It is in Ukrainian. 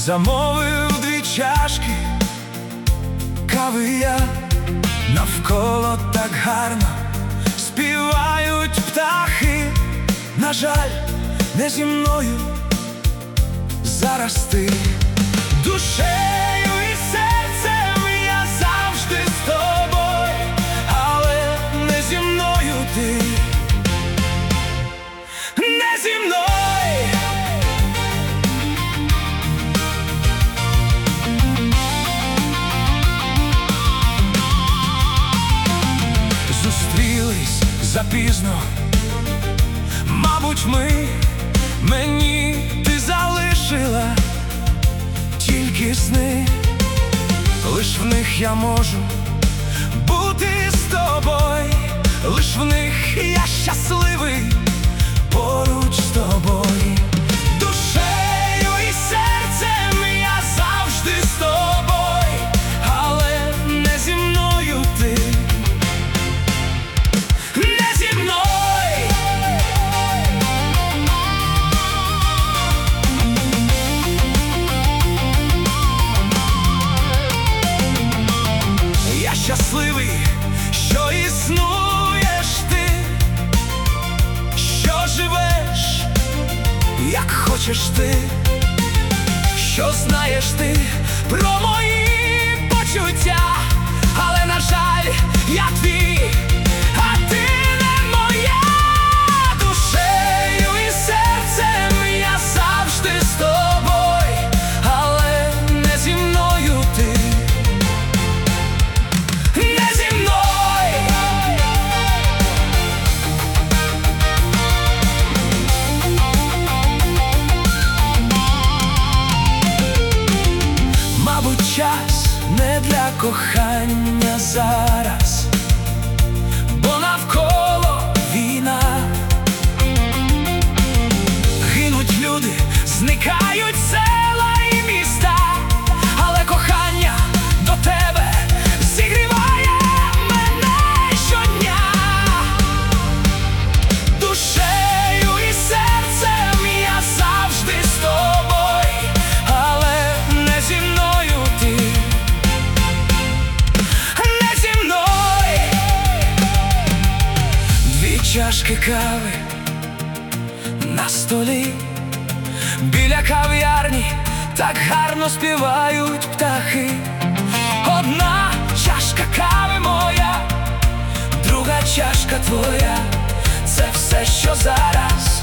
Замовив 2 чашки кави я, навколо так гарно співають птахи. На жаль, не зі мною зараз ти. Душею і серцем я завжди з тобою, але не зі мною ти, не зі мною. Зустрілись запізно, мабуть, мені ти залишила тільки сни, лиш в них я можу бути з тобою, лиш в них я щасливий поруч з тобою. Душею і серцем я завжди з тобою, але не зі мною ти, не зі мною. Я щасливий, що існуєш ти, що живеш, як хочеш ти, що знаєш ти про мої почуття, але, на жаль, я твій, а ти не моя. Душею і серцем я завжди з тобою, але не зі мною ти, не зі мною. Мабуть, час не для кохання зараз, бо навколо війна. Гинуть люди, зникають села і міста, але кохання до тебе зігріває мене щодня. Душею і серцем я завжди з тобою, але не зі мною ти, не зі мною. 2 чашки кави на столі, біля кав'ярні так гарно співають птахи. 1 чашка кави моя, 2 чашка твоя, це все, що зараз